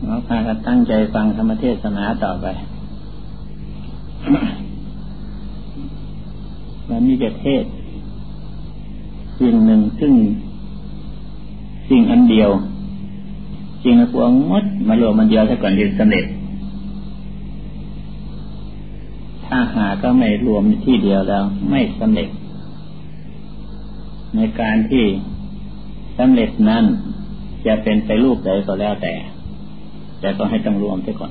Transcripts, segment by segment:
เราพากันตั้งใจฟังธรรมเทศนาต่อไป วันนี้จะเทศสิ่งหนึ่งซึ่งสิ่งอันเดียวสิ่งละพวงมดมารวมมันเดียวถ้าก่อนจะสำเร็จถ้าหาก็ไม่รวมที่เดียวแล้วไม่สำเร็จในการที่สำเร็จนั้นจะเป็นไปรูปใดก็แล้วแต่ก็ให้ต้องรวมเสียก่อน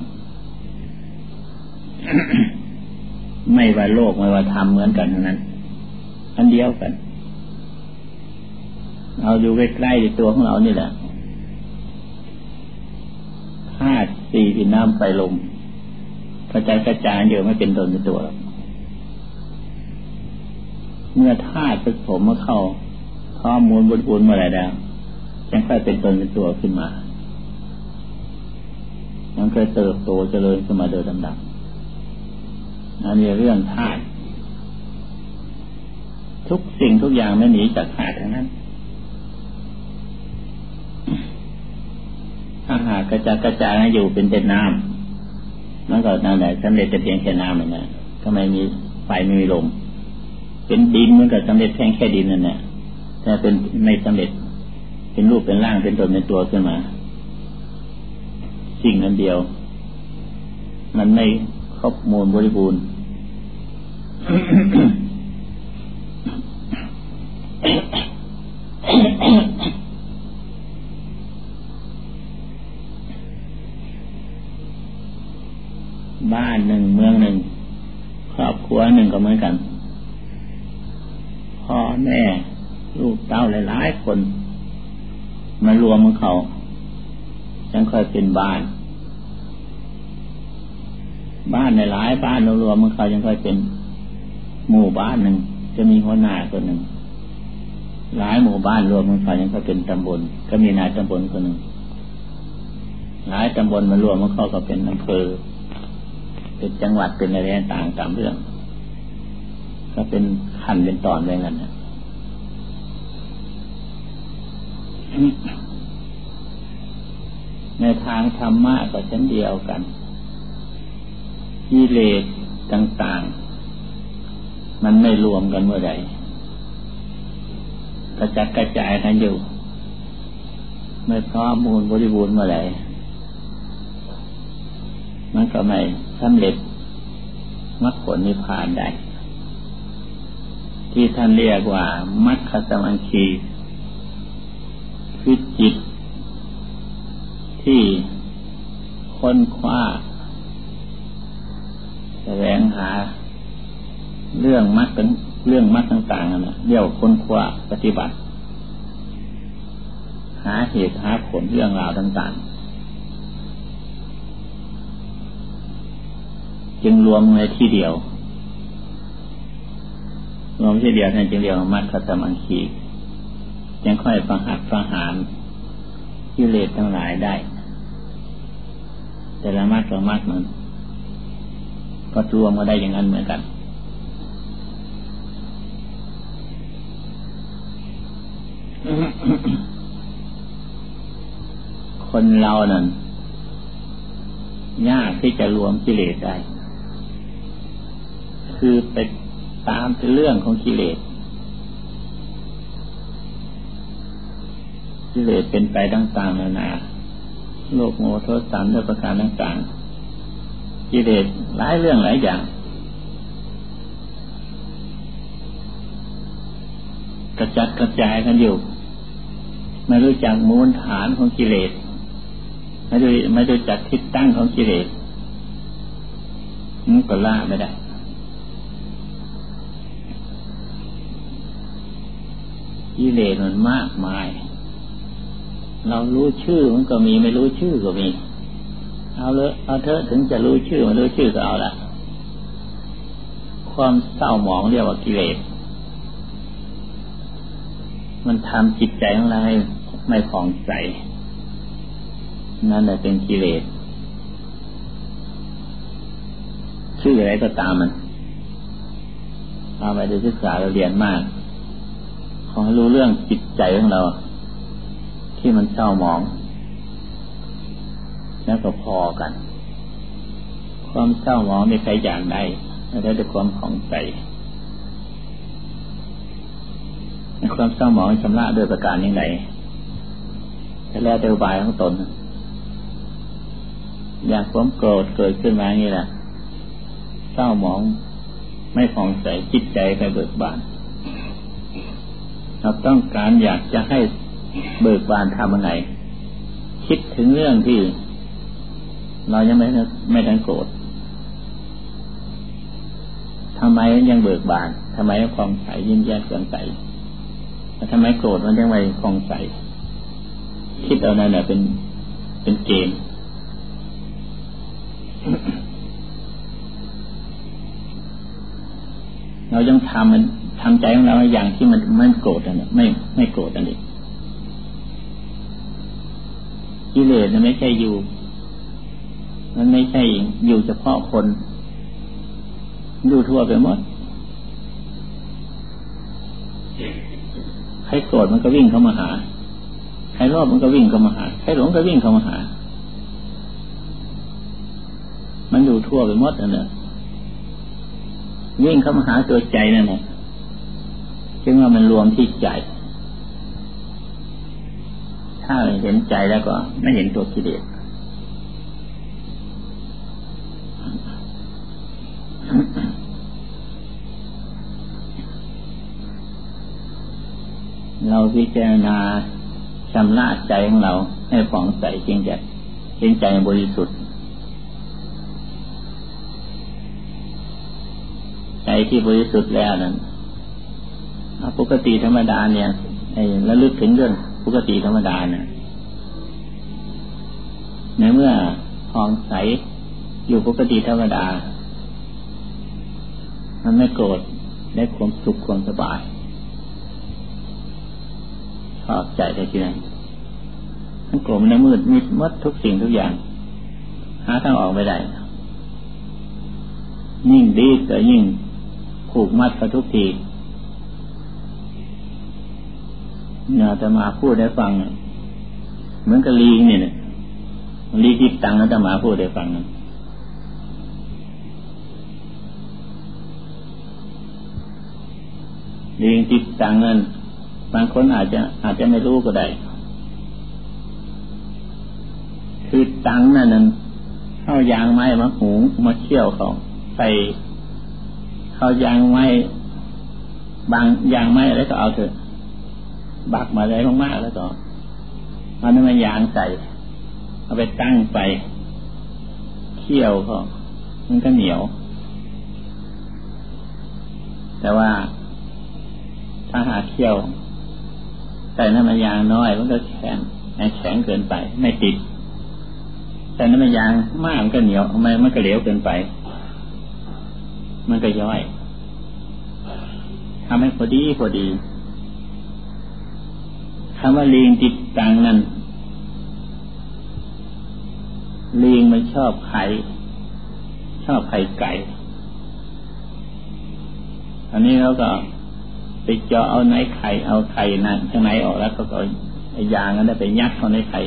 ไม่ว่าโลกไม่ว่าธรรมเหมือนกันทั้งนั้นอันเดียวกันเอาอยู่ใกล้ๆตัวของเรานี่แหละธาตุสี่ดินน้ำไฟลมกระจายเดียวไม่เป็นตนเป็นตัวหรอกเมื่อธาตุผสมมาเข้าข้อมูลบุญเมื่อไรแล้วจึงค่อยเป็นตนเป็นตัวขึ้นมามันเคยเติบโตเจริญขึ้นมาโดยลำดับอันนี้เรื่องธาตุทุกสิ่งทุกอย่างไม่หนีจากธาตุทั้งนั้นถ้าหากกระจายอยู่เป็นน้ำมันก็นั่นแหละสำเร็จแต่เพียงแค่น้ำเหมือนกันก็ไม่มีไฟไม่มีลมเป็นดินมันก็สำเร็จแค่ดินนั่นแหละแต่เป็นไม่สำเร็จเป็นรูปเป็นร่างเป็นตนเป็นตัวขึ้นมาสิ่งนั้นเดียวมันไม่ครบมูลบริบูรณ์ บ้านหนึ่งเมืองหนึ่งครอบครัวหนึ่งก็เหมือนกันพ่อแม่ลูกเต้าหลายๆคนมารวมกันเขาจึงค่อยเป็นบ้านในหลายบ้านรวมมันเขายังค่อยเป็นหมู่บ้านหนึ่งจะมีหัวหน้าคนหนึ่งหลายหมู่บ้านรวมมันเขายังค่อยเป็นตำบลก็มีนายตำบลคนหนึ่งหลายตำบลมารวมมันเขาก็เป็นอำเภอเป็นจังหวัดเป็นอะไรต่างตามเรื่องก็เป็นขั้นเป็นตอนอะไรกันนะในทางธรรมะก็เช่นเดียวกันกิเลสต่างๆมันไม่รวมกันเมื่อใดกระจายกันอยู่ไม่พร้อมมูลบริบูรณ์เมื่อใดมันก็ไม่สำเร็จมรรคผลนิพพานได้ที่ท่านเรียกว่ามรรคสัมมังคีคือจิตที่ค้นคว้าแสวงหาเรื่องมรรคต่างๆนั่นแหละเรียกค้นคว้าปฏิบัติหาเหตุหาผลเรื่องราวต่างๆจึงรวมในที่เดียวท่านจึงเรียกว่ามรรคสัมมังคีจึงค่อยประหารกิเลสทั้งหลายได้แต่ละมรรคนั้นก็รวมมาได้อย่างนั้นเหมือนกันคนเรานั้นยากที่จะรวมกิเลสได้คือไปตามเรื่องของกิเลสเป็นไปต่างๆนานาโลภโมโทสะด้วยประการต่างๆกิเลสหลายเรื่องหลายอย่างกระจายกันอยู่ไม่รู้จักมูลฐานของกิเลสไม่รู้จักทิศตั้งของกิเลสมันก็ละไม่ได้กิเลสมันมากมายเรารู้ชื่อมันก็มีไม่รู้ชื่อก็มีเอาเถอะถึงจะรู้ชื่อไม่รู้ชื่อก็เอาละความเศร้าหมองเรียกว่ากิเลสมันทำจิตใจของเราให้ไม่ผ่องใสนั่นแหละเป็นกิเลสชื่ออะไรก็ตามมันเอาไปดูศึกษาเราเรียนมากขอให้รู้เรื่องจิตใจของเราที่มันเศร้าหมองในแล้วก็พอกันความเศร้าหมองไม่ใครอยากได้แล้วแต่ความผ่องใสความเศร้าหมองชำระด้วยประการอย่างไรแล้วแต่อุบายของตนอยากความโกรธเกิดขึ้นมาอย่างนี้แหละเศร้าหมองไม่ผ่องใสจิตใจไปเบิกบานเราต้องการอยากจะให้เบิกบานทำยังไงคิดถึงเรื่องที่เรายังไม่ทันโกรธทำไมยังเบิกบานทำไมยังผ่องใสยิ้มแย้มแจ่มใสทำไมโกรธมันยังไม่ผ่องใสคิดเอานั่นแหละเป็นเกณฑ์เราต้องทำใจของเราอย่างที่มันไม่โกรธอันนี้ไม่โกรธอันนี้กิเลสมันไม่ใช่อยู่มันไม่ใช่อยู่เฉพาะคนอยู่ทั่วไปหมดใครโกรธมันก็วิ่งเข้ามาหาใครโลภมันก็วิ่งเข้ามาหาใครหลงก็วิ่งเข้ามาหามันอยู่ทั่วไปหมดนั่นแหละวิ่งเข้ามาหาตัวใจนั่นแหละจึงว่ามันรวมที่ใจถ้าเห็นใจแล้วก็ไม่เห็นตัวกิเลสเราพิจารณาชำระใจของเราให้ผ่องใสจริงใจบริสุทธิ์ใจที่บริสุทธิ์แล้วนั้นปกติธรรมดาเนี่ยระลึกถึงเรื่องปกติธรรมดาเนี่ยในเมื่อผ่องใสอยู่ปกติธรรมดามันไม่โกรธได้ความสุขความสบายชอบใจได้ทีนั้นมันโกรธมันมืดมิดมดทุกสิ่งทุกอย่างหาทางออกไม่ได้ยิ่งดีก็ยิ่งผูกมัดไปทุกทีเนี่ยจะมาพูดให้ฟังเหมือนกับลิงเนี่ยลิงติดตังแล้วจะมาพูดให้ฟังลิงติดตังนั้นบางคนอาจจะไม่รู้ก็ได้คือตังนั่นเข้ายางไม้มาหุงมาเคี่ยวเขาใส่เข้ายางไม้บางยางไม้แล้วก็เอาเถอะบักมาเลยมากๆแล้วก็มันไม่ยางใส่เอาไปตั้งไปเคี่ยวเขามันก็เหนียวแต่ว่าถ้าหาเคี่ยวใส่น้ำมันยางน้อยมันก็แข็งเกินไปไม่ติดแต่น้ำมันยางมากมันก็เหนียวมันก็เหลวเกินไปมันก็ย่อยทำให้พอดีคำว่าลิงติดตังนั้นลิงมันชอบไข่ไก่อันนี้เขาก็ไปเจาะเอาไข่นั่นข้างในออกแล้วก็เอายางนั้นไปยัดเข้าในไข่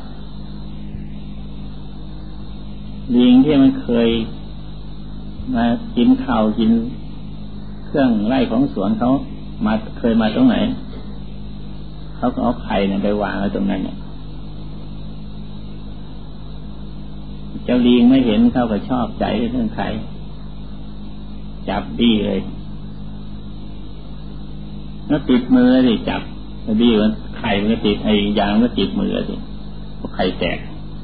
ลิงที่มันเคยมากินข้าวกินเครื่องไร่ของสวนเขาเคยมาตรงไหนเขาก็เอาไข่ไปวางไว้ตรงนั้นเนี่ยเจ้าลิงไม่เห็นเขาก็ชอบใจเรื่องไข่จับดีเลยแล้วติดมือสิจับดีมันไข่มันก็ติดยางมันก็ติดมือสิเพราะไข่แตก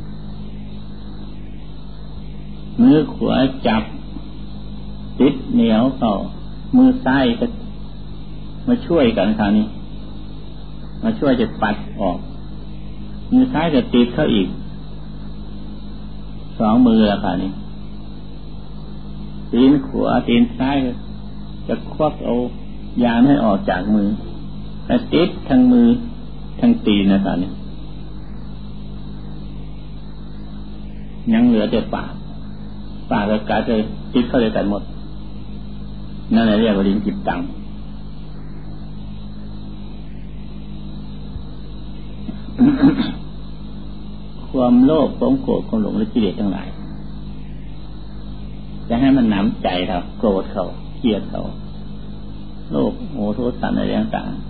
มือขวาจับติดเหนียวเข้ามือซ้ายก็มาช่วยกันคราวนี้มาช่วยจะปัดออกมือซ้ายก็ติดเข้าอีก2 มือแล้วคราวนี้ตีนขวาตีนซ้ายจะควักเอายางให้ออกจากมือแต่ติดทั้งมือทั้งตีนนะคราวนี้ยังเหลือแต่ปากกับกายจะติดเข้าด้วยกันหมดนั่นแหละเรียกว่าลิงติดตังคความโลภความโกรธความหลงและกิเลสทั้งหลายจะให้มันหนำใจเราโกรธเขาเกลียดเขาโลภโมโทสันอะไรต่าง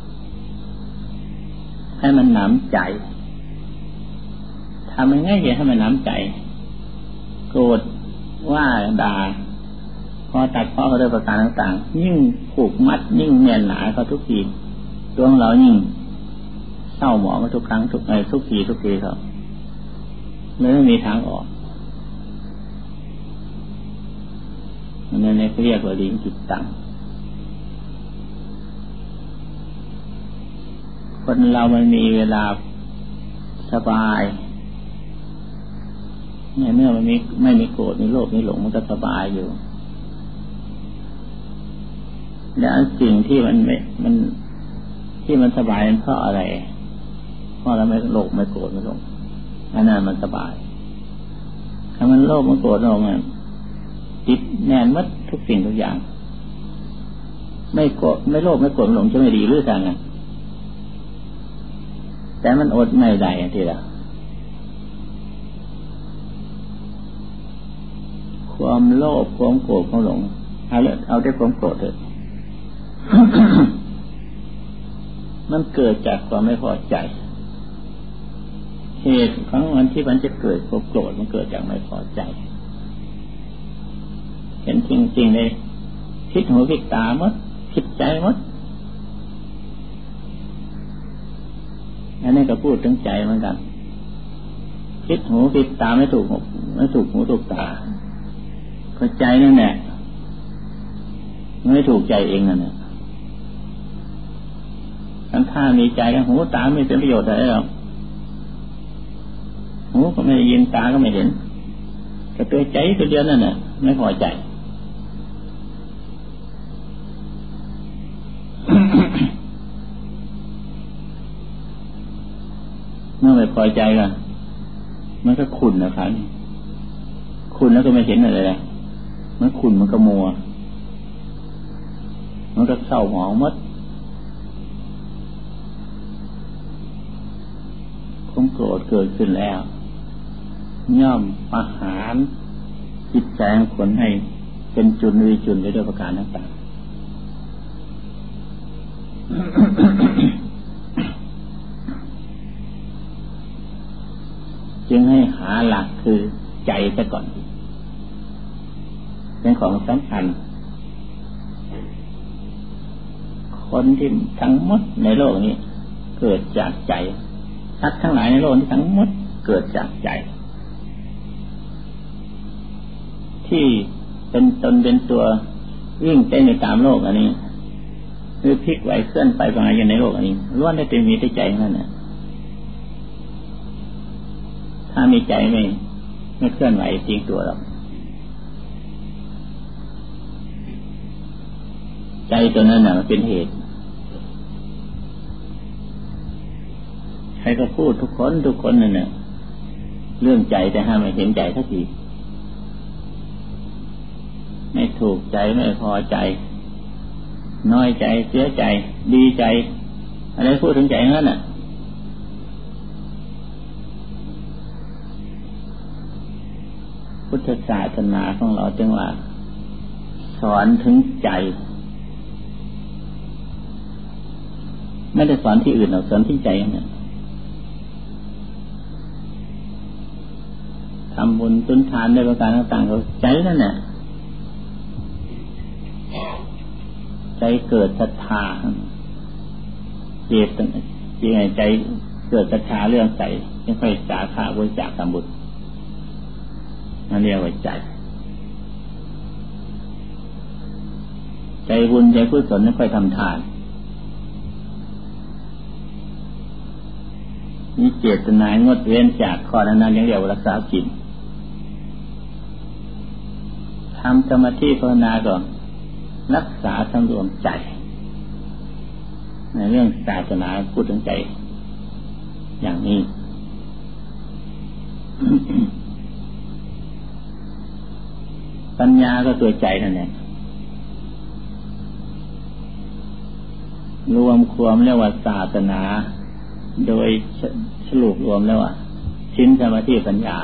ๆให้มันหนำใจทำยังไงให้มันหนำใจโกรธว่าด่าพอตัดพ้อเขาด้วยประการต่างๆยิ่งผูกมัดยิ่งแน่นหนาเขาทุกทีตัวของเรายิ่งเศร้าหมองทุกครั้งทุกทีเขาเลยไม่มีทางออกนั่นเรียกว่าลิ้นจิตตังคนเรามันมีเวลาสบายเมื่อมันไม่มีโกรธไม่โลภไม่หลงมันก็สบายอยู่แล้วสิ่งที่มันสบายเพราะอะไรเพราะเราไม่โลภไม่โกรธไม่หลงอันนั้นมันสบายถ้ามันโลภมันโกรธหลงติดแน่นมัดทุกสิ่งทุกอย่างไม่โกรธไม่โลภไม่โกรธไม่หลงจะไม่ดีหรือไงแต่มันอดไม่ได้ทีละความโลภความโกรธความหลงเอาได้ความโกรธเถอะ มันเกิดจากความไม่พอใจเหตุของมันที่มันจะเกิดความโกรธมันเกิดจากไม่พอใจเห็นจริงๆเลยคิดหูคิดตาหมดคิดใจหมดอันนี้ก็พูดถึงใจเหมือนกันคิดหูคิดตาไม่ถูกหูถูกตาก็ใจนั่นแหละไม่ถูกใจเองนั่นแหละถ้ามีใจแล้วหูตาไม่เป็นประโยชน์อะไรหรอกหูก็ไม่ได้ยินตาก็ไม่เห็นแต่ตัวใจตัวเดียวนั่นน่ะไม่พอใจ เมื่อไม่พอใจกันมันก็ขุ่นนะครับขุ่นแล้วก็ไม่เห็นอะไรเลยมันขุ่นมันก็มัวมันก็เศร้าหมองมัดความโกรธเกิดขึ้นแล้วย่อมประหารจิตใจของคนให้เป็นจุลวิจุลไปด้วยประการต่างๆ จึงให้หาหลักคือใจซะก่อนเป็นของสำคัญคนที่ทั้งหมดในโลกนี้เกิดจากใจสัตว์ทั้งหลายในโลกนี้ทั้งหมดเกิดจากใจที่เป็นตนเป็นตัววิ่งเต้นในตามโลกอันนี้หรือพลิกไหวเคลื่อนไปมาอยู่ในโลกอันนี้ล้วนได้แต่มีแต่ใจนั่นน่ะถ้ามีใจไม่เคลื่อนไหวจริงตัวหรอกใจตัวนั้นน่ะมันเป็นเหตุใครก็พูดทุกคนนั่นน่ะเรื่องใจแต่ห้ามไม่เห็นใจสักทีไม่ถูกใจไม่พอใจน้อยใจเสียใจดีใจอะไรพูดถึงใจนั่นน่ะพุทธศาสนาของเราจึงว่าสอนถึงใจไม่ได้สอนที่อื่นหรอกสอนที่ใจนั่นทำบุญตุนทานในประการต่างๆก็ใจนั่นน่ะใจเกิดศรัทธาเจตยังไงใจเกิดศรัทธาเรื่องใจไม่ค่อยสาขาบริจาคทำบุญนั่นเรียกว่าใจบุญใจกุศลไม่ค่อยทำทานมีเจตนางดเว้นจากข้อนั้นอย่างเดียวรักษาศีลทำสมาธิภาวนาก่อนรักษาสำรวมใจในเรื่องศาสนาพูดถึงใจอย่างนี้ ปัญญาก็ตัวใจนั่นแหละรวมความเรียกว่าศาสนาโดยสรุปรวมแล้วว่าศีลสมาธิปัญญา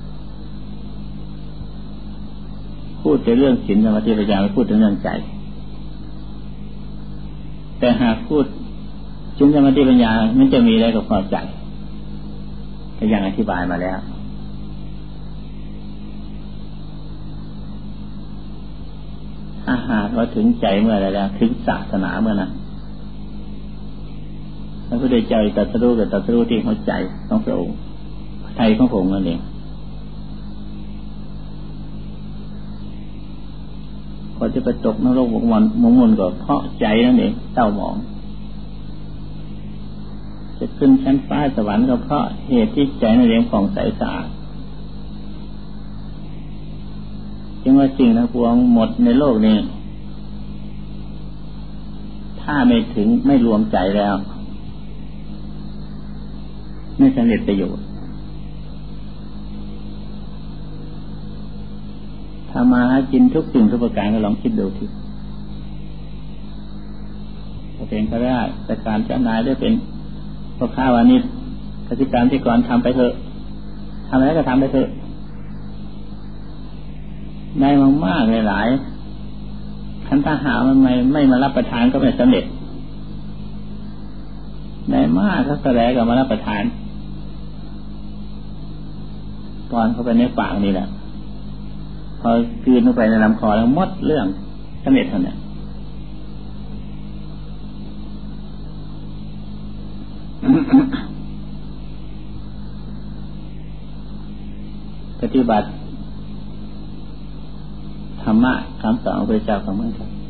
พูดแต่เรื่องศีลสมาธิปัญญาไม่พูดถึงเรื่องใจแต่หากพูดศีลสมาธิปัญญามันจะมีอะไรกับความใจก็ยังอธิบายมาแล้วถ้าหากว่าถึงใจเมื่อไรแล้วถึงศาสนาเมื่อนั้นพระพุทธเจ้าตรัสรู้กับตรัสรู้ที่หัวใจของพระองค์ไทยของพระองค์นั่นเองก็จะไปตกนรกหมกมุ่นก็เพราะใจนั่นเองเศร้าหมองจะขึ้นชั้นฟ้าสวรรค์ก็เพราะเหตุที่ใจนั่นเองผ่องใสสะอาดจึงว่าสิ่งทั้งปวงหมดในโลกนี้ถ้าไม่ถึงไม่รวมใจแล้วไม่สำเร็จประโยชน์ถ้ามากินทุกสิ่งทุกประการก็ลองคิดดูทีจะเป็นข้าราชการเจ้านายได้เป็นพ่อค้าวานิชกิจการที่ก่อนทำไปเถอะทำอะไรก็ทำไปเถอะได้มากๆหลายๆคันถ้าหามันไม่มารับประทานก็ไม่สำเร็จได้มากก็แสดงกับมารับประทานตอนเข้าไปในปากนี่แหละพอกลืนลงไปในลำคอแล้วหมดเรื่องสำเร็จเท่านั้นปฏิบัติธรรมะคำสอนของพระเจ้าของเมืองไทย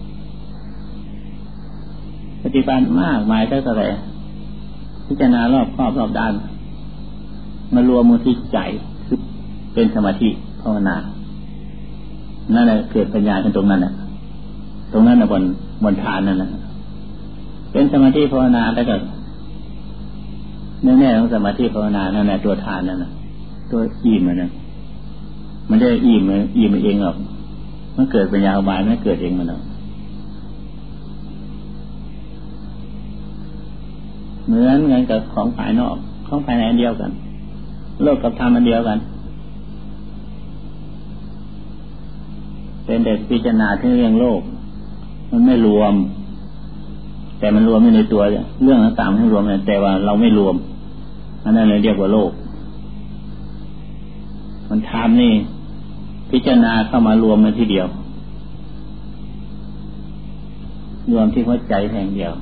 ปฏิบัติมากมายเท่าไหร่พิจารณารอบครอบรอบด้านมารวมมือที่ใจคือเป็นสมาธิภาวนานั่นแหละเกิดปัญญาตรงนั้นน่ะตรงนั้นน่ะบนฐานนั่นน่ะเป็นสมาธิภาวนาแล้วก็แน่ๆของสมาธิภาวนานั่นแหละตัวฐานนั่นน่ะตัวอิ่มนั่นมันได้อิ่มเองหรอกมันเกิดปัญญาอุบายมันเกิดเองมันหรอกเหมือนกันกับของภายนอกของภายในอันเดียวกันโลกกับธรรมอันเดียวกันเป็นเด็กพิจารณาที่เรื่องโลกมันไม่รวมแต่มันรวมอยู่ในตัวเรื่องต่างๆให้รวมแต่ว่าเราไม่รวมอันนั้นเลยเรียกว่าโลกมันธรรมนี่พิจารณาเข้ามารวมมาทีเดียวรวมที่หัวใจแห่งเดียว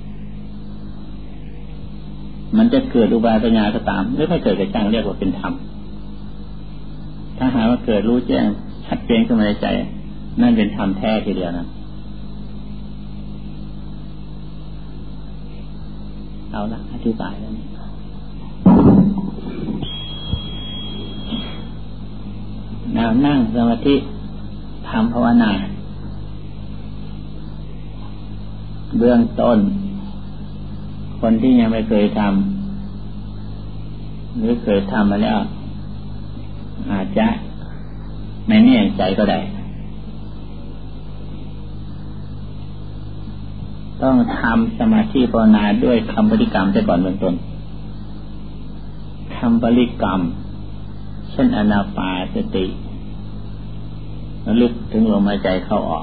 มันจะเกิดอุบายปัญญาก็ตามหรือไม่เกิดก็ช่างเรียกว่าเป็นธรรมถ้าหาว่าเกิดรู้แจ้งชัดเจนขึ้นมาในใจนั่นเป็นธรรมแท้ทีเดียวนะเอาละอธิบายแล้วนั่งสมาธิทำภาวนาเบื้องต้นคนที่ยังไม่เคยทำหรือเคยทำมาแล้วอาจจะไม่แน่ใจก็ได้ต้องทำสมาธิภาวนาด้วยคำบริกรรมแต่ก่อนเบื้องต้นคำบริกรรมเช่นอานาปานสติระลึกถึงลมหายใจเข้าออก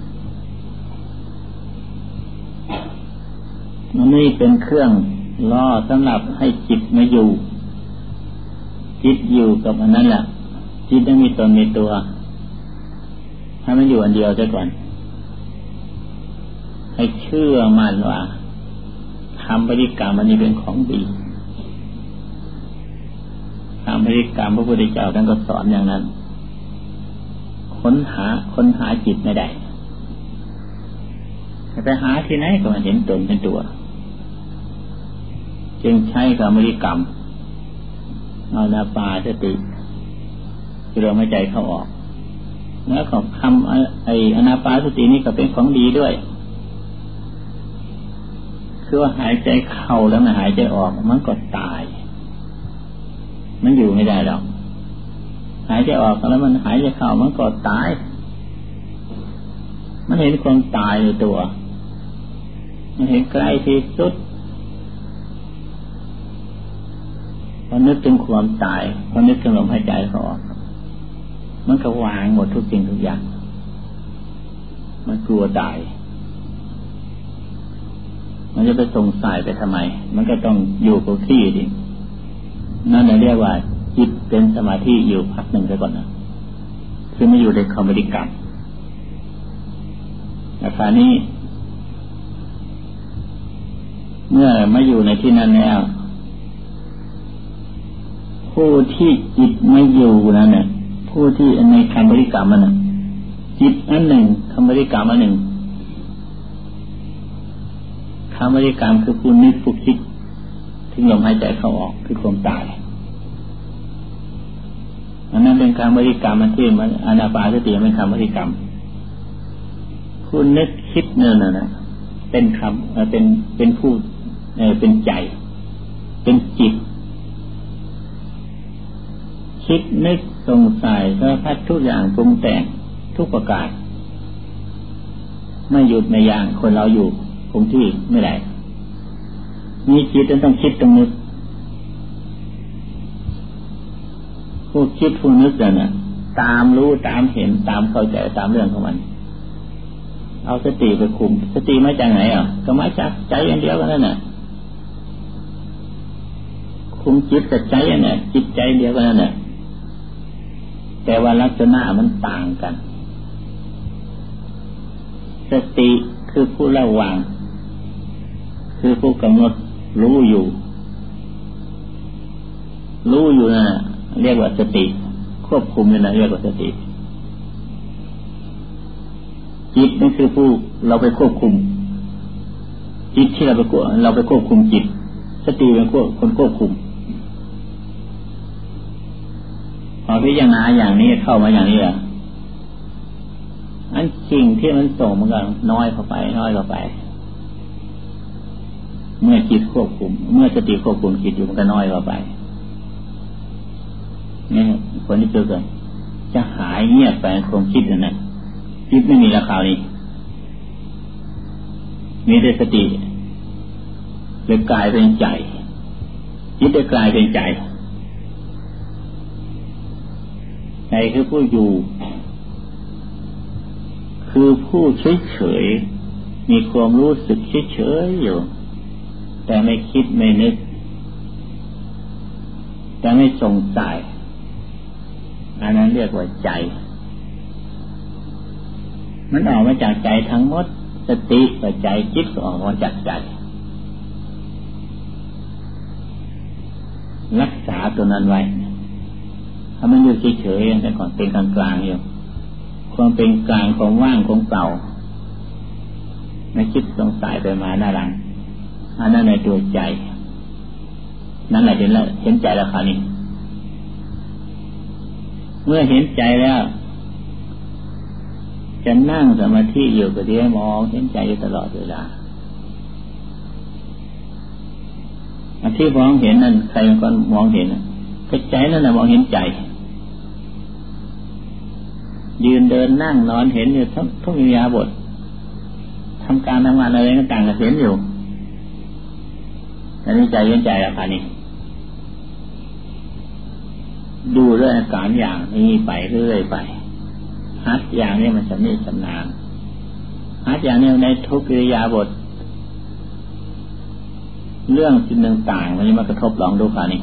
มันนี่เป็นเครื่องล่อสำหรับให้จิตมาอยู่จิตอยู่กับอันนั้นแหละจิตต้องมีตนมีตัวให้มันอยู่อันเดียวซะก่อนให้เชื่อมั่นว่าคำบริกรรมอันนี้เป็นของดีคำบริกรรมพระพุทธเจ้าท่านก็สอนอย่างนั้นค้นหาจิตไม่ได้ไปหาที่ไหนก็ไม่เห็นตนเป็นตัวจึงใช้คำบริกรรมอานาปานสติคือลมหายใจเข้าออกแล้วของคำอานาปานสตินี่ก็เป็นของดีด้วยคือว่าหายใจเข้าแล้วมันหายใจออกมันก็ตายมันอยู่ไม่ได้หรอกหายใจออกแล้วมันหายใจเข้ามันก็ตายมันเห็นความตายในตัวมันเห็นใกล้ที่สุดพอนึกถึงความตายพอนึกถึงลมหายใจเขาออกมันก็วางหมดทุกสิ่งทุกอย่างมันกลัวตายมันจะไปสงสัยไปทำไมมันก็ต้องอยู่กับที่ดินั่นเรียกว่าจิตเป็นสมาธิอยู่พักหนึ่งไปก่อนนะคือไม่อยู่ในคอมเมดิกรรมอาการนี้เมื่อมาอยู่ในที่นั้นแล้วผู้ที่จิตไม่อยู่นั่นน่ะผู้ที่ในคำบริกรรมมันจิตอันหนึ่งคำบริกรรมอันหนึ่งคำบริกรรมคือผู้นึกผู้คิดถึงลมหายใจเข้าออกคือความตายอันนั้นเป็นคำบริกรรมมันที่มันอานาปานสติเป็นคำบริกรรมผู้นึกคิดเนี่ยนะเป็นคำเป็นผู้เป็นใจเป็นจิตคิดนึกสงสัยสารพัดทุกอย่างปรุงแต่งทุกประการไม่หยุดไม่ยั้งคนเราอยู่คงที่ไม่ได้มีจิตต้องคิดต้องนึกผู้คิดผู้นึกน่ะตามรู้ตามเห็นตามเข้าใจตามเรื่องของมันเอาสติไปคุมสติมาจากไหนก็มาจากใจอย่างเดียวกันนั่นน่ะคุมจิตกับใจอย่างนี้จิตใจเดียวกันนั่นน่ะแต่ว่าลักษณะมันต่างกันสติคือผู้ระวังคือผู้กำหนดรู้อยู่นะเรียกว่าสติควบคุมนะเรียกว่าสติจิตนั่นคือผู้เราไปควบคุมจิตที่เราไปควบคุมจิตสติเป็นคนควบคุมพอพิจารณาอย่างนี้เข้ามาอย่างนี้อ่ะอันสิ่งที่มันส่งมันก็น้อยเข้าไปเมื่อจิตควบคุมเมื่อสติควบคุมจิตอยู่มันก็น้อยเข้าไปนี่คนที่เจอกันจะหายเงียบไปความคิดนั่นน่ะจิตไม่มีราคานี้มีแต่สติเลยกลายเป็นใจจิตได้กลายเป็นใจใจคือผู้อยู่คือผู้เฉยๆมีความรู้สึกเฉยๆอยู่แต่ไม่คิดไม่นึกแต่ไม่สงสัยอันนั้นเรียกว่าใจมันออกมาจากใจทั้งหมดสติกับใจจิตก็ออกมาจากใจรักษาตัวนั้นไว้ถ้ามันอยู่เฉยๆแต่ก่อนเป็นกลางๆอยู่ความเป็นกลางของว่างของเปล่าไม่คิดสงสัยไปมาหน้าหลังอันนั้นในตัวใจนั่นแหละเห็นใจแล้วคราวนี้เมื่อเห็นใจแล้วจะนั่งสมาธิอยู่ก็ได้มองเห็นใจอยู่ตลอดเวลาอันที่มองเห็นนั่นใครเป็นคนมองเห็นก็ใจนั่นแหละมองเห็นใจยืนเดินนั่งนอนเห็นอยู่ทุกอิริยาบถทำการทำงานอะไรต่างๆก็เห็นอยู่อันนี้ใจเห็นใจแล้วค่ะนี่ดูเรื่องอาการอย่างนี้ไปเรื่อยไปหัดอย่างนี้มันจะไม่ชำนาญหัดอย่างนี้ในทุกอิริยาบถเรื่องสิ่งต่างๆมันจะมากระทบลองดูค่ะนี่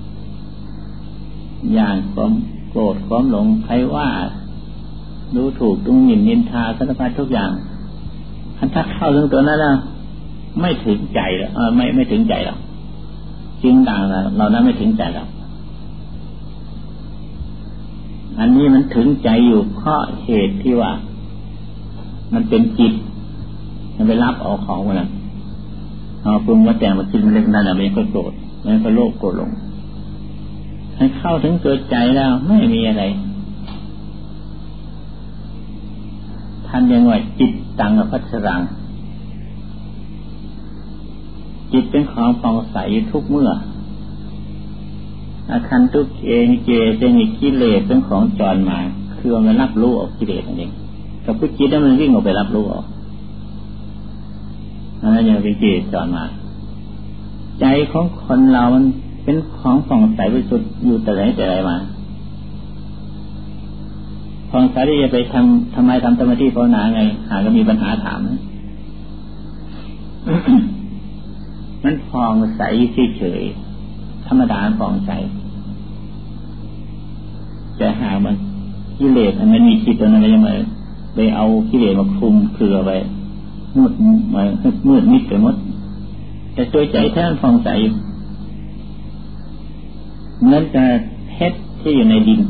อย่างความโกรธความหลงใครว่าดูถูกดูหมิ่นนินทาสารพัดทุกอย่างถ้าเข้าถึงตัวนั้นแล้วไม่ถึงใจแล้วไม่ถึงใจหรอกจริงต่างเรานั้นไม่ถึงใจหรอกอันนี้มันถึงใจอยู่เพราะเหตุที่ว่ามันเป็นจิตมันไปรับเอาของมันน่ะเอาปรุงว่าแต่งมาคิดมันเล็กนั่นน่ะมันก็โกรธมันก็โลภโกรธหลงให้เข้าถึงตัวใจแล้วไม่มีอะไรท่านยังว่าจิตตังอภัสสรังจิตเป็นของผ่องใสทุกเมื่ออาคันทุกเองเจจะมีกิเลสเป็นของจรมาคือมันรับรู้ออกกิเลสนั่นเองกับผู้จิตนั้นมันวิ่งออกไปรับรู้ออกอันนั้นยังเป็นกิเลสจรมาใจของคนเรามันเป็นของผ่องใสบริสุทธิ์อยู่แต่ไหนแต่ไรมาผ่องใสที่จะไปทำไมทำสมาธิภาวนาไงหาก็มีปัญหาถามนะ มันผ่องใสเฉยๆธรรมดาผ่องใสจะหามันกิเลสมันมีจิตตัวนั้นยังไงไปเอากิเลสมาคลุมเครือไว้มืดมิดไปหมดแต่ตัวใจแท้ผ่องใสเหมือนกับเพชรที่อยู่ในดิน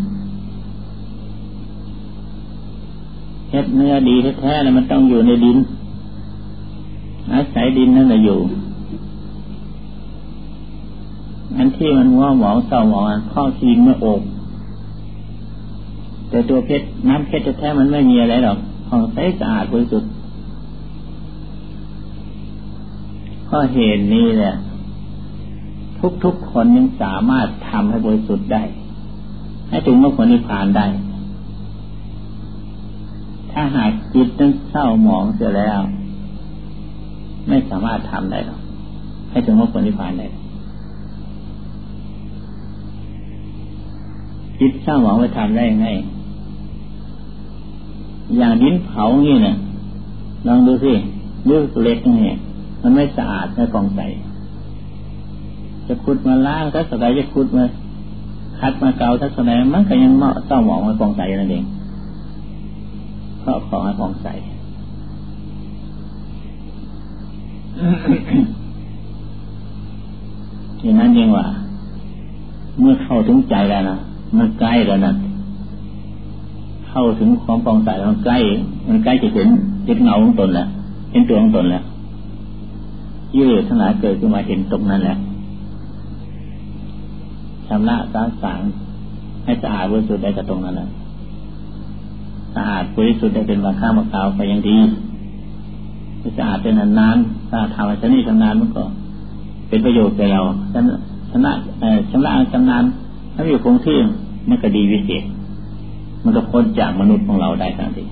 เพชรเนื้อดีแท้ๆแล้วมันต้องอยู่ในดินอาศัยดินนั่นแหละอยู่อันที่มันว่าหมองเศร้าหมองข้อซีนเมื่ออกแต่ตัวเพชรน้ำเพชรแท้ๆมันไม่มีอะไรหรอกผ่องใสสะอาดบริสุทธิ์ข้อเหตุนี้แหละทุกๆคนยังสามารถทำให้บริสุทธิ์ได้ให้ถึงมรรคผลนิพพานได้ถ้าหากจิตนั้นเศร้าหมองเสียแล้วไม่สามารถทำได้หรอกให้ถึงมรรคผลนิพพานได้จิตเศร้าหมองไปทำได้ยังไงอย่างดินเผานี่เนี่ยลองดูสิลึกเล็กนี่มันไม่สะอาดไม่ผ่องใสจะขุดมาล้างถ้าสมัยจะขุดมาคัดมาเกาถ้าสมัยมันก็ยังเศร้าหมองไม่ผ่องใสนั่นเองเพราะของให้ผ่องใสอย่างนั้นยังว่าเมื่อเข้าถึงใจแล้วนะมันใกล้แล้วนะเข้าถึงความผ่องใสแล้วมันใกล้จะเห็นเงาของตนแล้วเห็นตัวของตนแล้วกิเลสทั้งหลายเกิดขึ้นมาเห็นตรงนั้นแหละชำระสางให้สะอาดบริสุทธิ์ได้จากตรงนั้นแหละสะอาดบริสุทธิ์ได้เป็นวันข้ามวันคราวไปยังดีสะอาดเป็นนานๆถ้าทำอะไรชนิดชำนาญมันก็เป็นประโยชน์แก่เราชำระชำนาญถ้าอยู่คงที่มันก็ดีวิเศษมันก็พ้นจากมนุษย์ของเราได้ทันที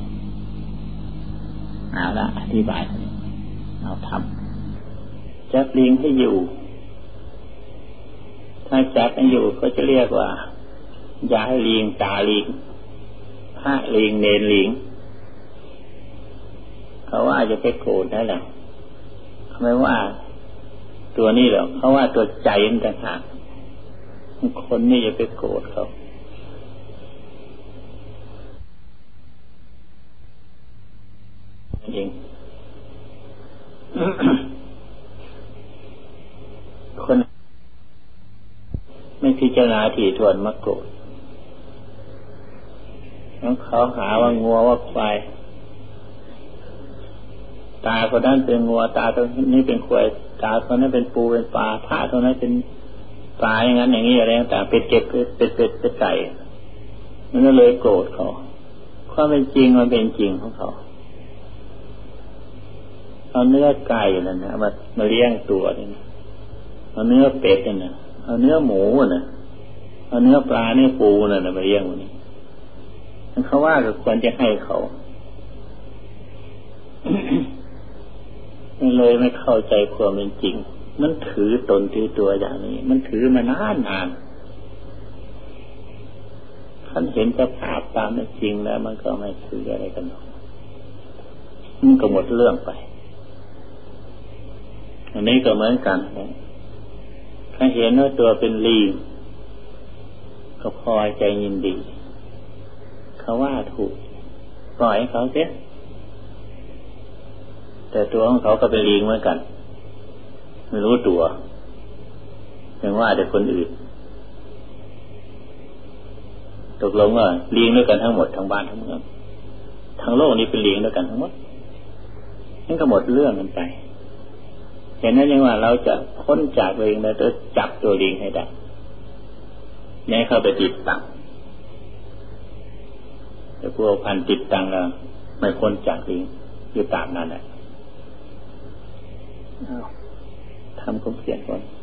เอาละอธิบายเอาทำจับลิงให้อยู่ถ้าจับให้อยู่ก็จะเรียกว่าย้ายลิงตาลิงพระลิงเนรลิงเขาว่าจะไปโกรธได้หรอไม่ว่าตัวนี้หรอกเขาว่าตัวใจมันต่างหากคนนี่จะไปโกรธเขาจริง คนไม่พิจารณาถี่ถ้วนมาโกรธเขาหาว่างัวว่าควายตาคนนั้นเป็นงัวตาตัวนี้เป็นควายตาคนนั้นเป็นปูเป็นปลาพระตัวนั้นเป็นปลาอย่างนั้นอย่างนี้อะไรต่างๆเป็นเจ็บเป็นไก่มันก็เลยโกรธเขาความเป็นจริงมันเป็นจริงของเขาเอาเนื้อไก่นั่นนะมาเลี้ยงตัวนี่เอาเนื้อเป็ดนั่นนะเอาเนื้อหมูน่ะเอาเนื้อปลาเนื้อปูนั่นนะมาเลี้ยงวันนี้เขาว่าก็ควรจะให้เขา เลยไม่เข้าใจความเป็นจริงมันถือตนถือตัวอย่างนี้มันถือมานานท่านเห็นสภาพตามเป็นจริงแล้วมันก็ไม่ถืออะไรกันหรอกมันก็หมดเรื่องไปอันนี้ก็เหมือนกันถ้าเห็นว่าตัวเป็นลิงก็พอใจยินดีเขาว่าถูกปล่อยให้เขาเสียแต่ตัวของเขาก็เป็นลิงเหมือนกันไม่รู้ตัวยังว่าแต่คนอื่นตกลงว่าลิงด้วยกันทั้งหมดทั้งบ้านทั้งเมืองทั้งโลกนี้เป็นลิงด้วยกันทั้งหมดนั่นก็หมดเรื่องกันไปเห็นนั้นยังว่าเราจะพ้นจากลิงแล้วจะจับตัวลิงให้ได้อย่าให้เข้าไปติดตังแต่พวกพันติดตังแล้วไม่พ้นจากลิงอยู่ตามนั้นแหละทำความเพียรก่อน